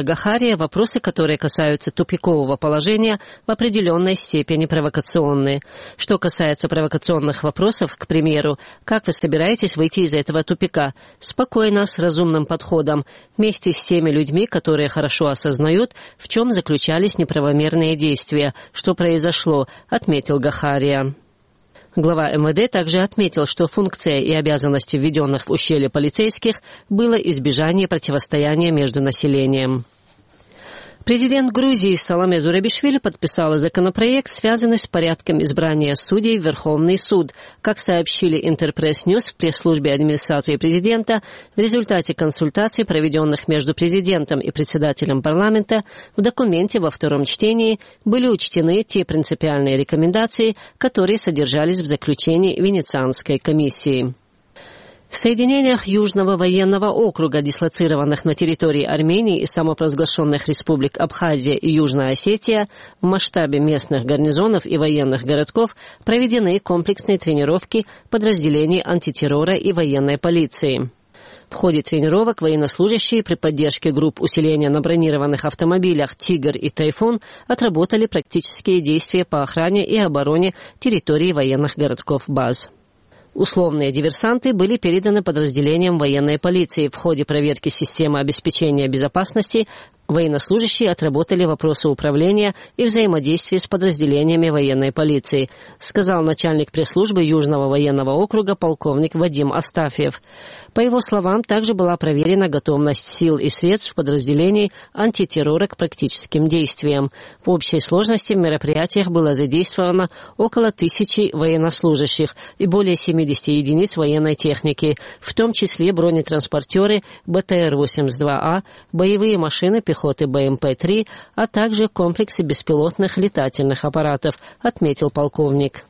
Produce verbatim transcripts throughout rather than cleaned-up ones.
Гахария, вопросы, которые касаются тупикового положения, в определенной степени провокационны. Что касается провокационных вопросов, к примеру, как вы собираетесь выйти из этого тупика? Спокойно, с разумным подходом, вместе с теми людьми, которые хорошо осознают, в чем заключались неправомерные действия, что произошло, отметил Гахария. Глава эм вэ дэ также отметил, что функция и обязанности введенных в ущелье полицейских было избежание противостояния между населением. Президент Грузии Саломе Зурабишвили подписала законопроект, связанный с порядком избрания судей в Верховный суд. Как сообщили Интерпресс-Ньюс в пресс-службе администрации президента, в результате консультаций, проведенных между президентом и председателем парламента, в документе во втором чтении были учтены те принципиальные рекомендации, которые содержались в заключении Венецианской комиссии. В соединениях Южного военного округа, дислоцированных на территории Армении и самопровозглашенных республик Абхазия и Южная Осетия, в масштабе местных гарнизонов и военных городков проведены комплексные тренировки подразделений антитеррора и военной полиции. В ходе тренировок военнослужащие при поддержке групп усиления на бронированных автомобилях «Тигр» и «Тайфун» отработали практические действия по охране и обороне территории военных городков-баз. Условные диверсанты были переданы подразделениям военной полиции. В ходе проверки системы обеспечения безопасности военнослужащие отработали вопросы управления и взаимодействия с подразделениями военной полиции, сказал начальник пресс-службы Южного военного округа полковник Вадим Астафьев. По его словам, также была проверена готовность сил и средств подразделений антитеррора к практическим действиям. В общей сложности в мероприятиях было задействовано около тысячи военнослужащих и более семидесяти единиц военной техники, в том числе бронетранспортеры бэ тэ эр восемьдесят два а, боевые машины пехоты бэ эм пэ три, а также комплексы беспилотных летательных аппаратов, отметил полковник.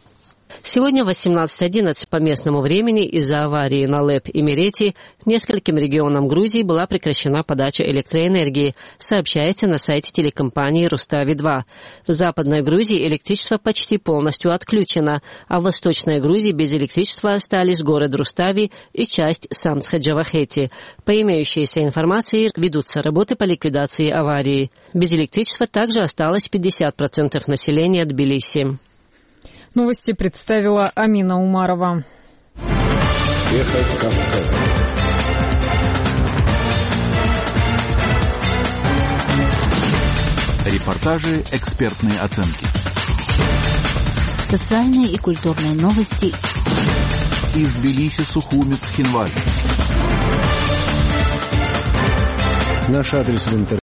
Сегодня в восемнадцать одиннадцать по местному времени из-за аварии на ЛЭП и Мерети нескольким регионам Грузии была прекращена подача электроэнергии, сообщается на сайте телекомпании «Рустави-два». В Западной Грузии электричество почти полностью отключено, а в Восточной Грузии без электричества остались город Рустави и часть Самсхаджавахети. По имеющейся информации ведутся работы по ликвидации аварии. Без электричества также осталось пятьдесят процентов населения Тбилиси. Новости представила Амина Умарова. Репортажи, экспертные оценки. Социальные и культурные новости. Из Тбилиси, Сухуми, Цхинвали. Наш адрес в интернете.